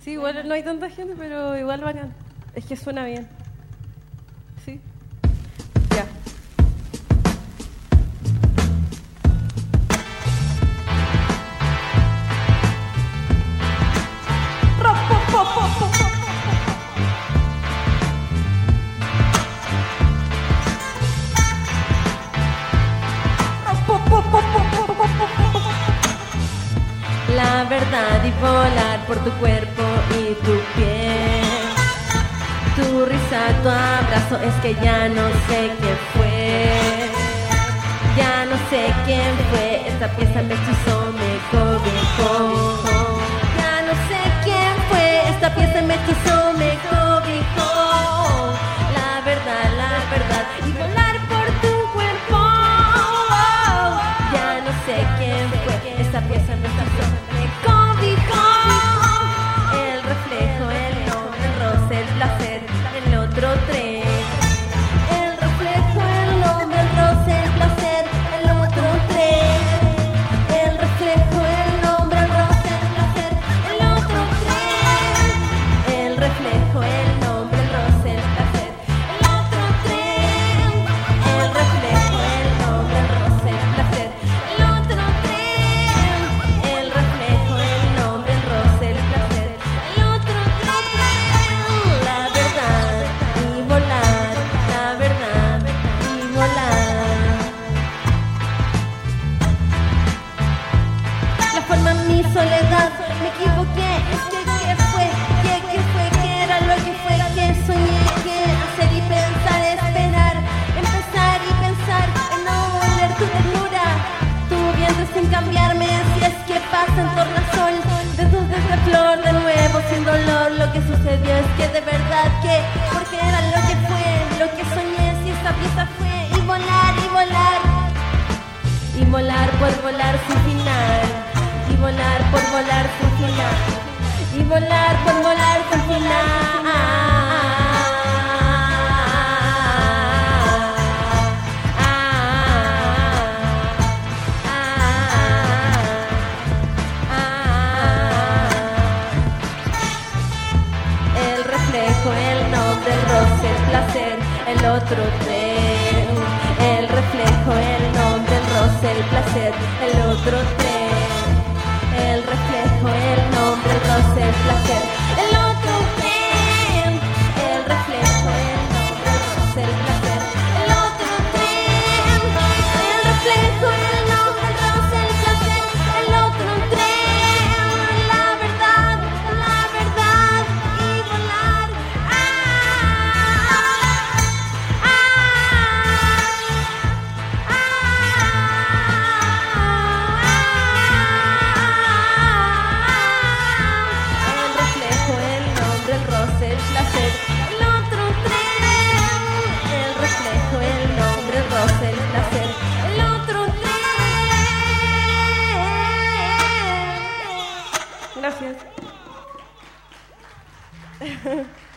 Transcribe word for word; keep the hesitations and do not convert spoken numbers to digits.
Sí, igual no hay tanta gente, pero igual bacán. Es que suena bien. Sí. Ya. La verdad y volar por tu cuerpo y tu piel. Tu risa, tu abrazo, es que ya no sé qué fue. Ya no sé quién fue, esta pieza me hechizó, me cobijó. Ya no sé quién fue, esta pieza me hechizó, me cobijó. La verdad, la verdad, y volar por tu cuerpo. Ya no sé quién fue, esta pieza me hechizó, me cobijó. El reflejo, el nombre, el roce, el placer, el otro tren. El reflejo, el nombre, el roce, el placer, el otro tren. El reflejo, el nombre, el roce, el placer, el otro tren. El reflejo, el nombre, el roce, el placer, el otro tren. El reflejo, el nombre, el roce, el placer, el otro tren. El reflejo, el nombre, el roce, el placer, el otro tren. La verdad y volar, la verdad y volar. La forma en mi soledad, me equivoqué, es que qué fue, qué, qué fue, qué era lo que fue, que soñé, que hacer y pensar, esperar, empezar y pensar en no volver tu ternura, tu vientre sin cambiarme, así es que pasa en tornasol, dedos desde flor de nuevo sin dolor, lo que sucedió es que de verdad que, porque era lo que fue, lo que soñé, si esta pieza fue, y volar, y volar. Y volar por volar sin final. Y volar por volar sin final. Y volar por volar sin final. El reflejo, el nombre, el roce, el placer, el otro tren. El reflejo, el nombre, el roce, el placer, el otro tren. El reflejo, el nombre, el roce, el placer, el otro tren. El reflejo, el nombre, el roce, el placer, el otro tren. El reflejo, el nombre, el roce, el placer, el otro tren. La verdad, la verdad y volar. Ah, ah, el reflejo, el nombre, el roce, el placer, el otro tren. El reflejo, el nombre, el roce, el placer, el otro tren. Gracias.